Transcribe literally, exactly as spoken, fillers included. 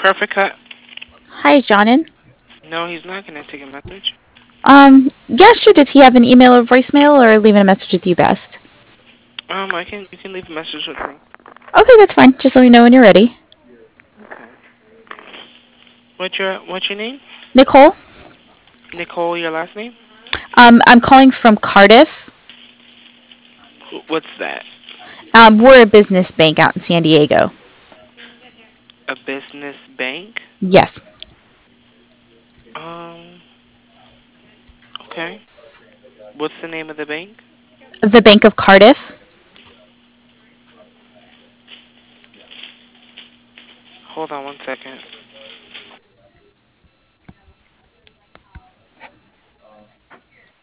Perfect cut. Hi, Jonan. No, he's not gonna take a message. Um, yeah, sure. Does he have an email or voicemail, or leaving a message with you best? Um, I can you can leave a message with me. Okay, that's fine. Just let me know when you're ready. Okay. What's your what's your name? Nicole, Nicole. Your last name? um, I'm calling from Cardiff. Wh- What's that? Um, we're a business bank out in San Diego. A business bank? Yes. Um. Okay. What's the name of the bank? The Bank of Cardiff. Hold on one second.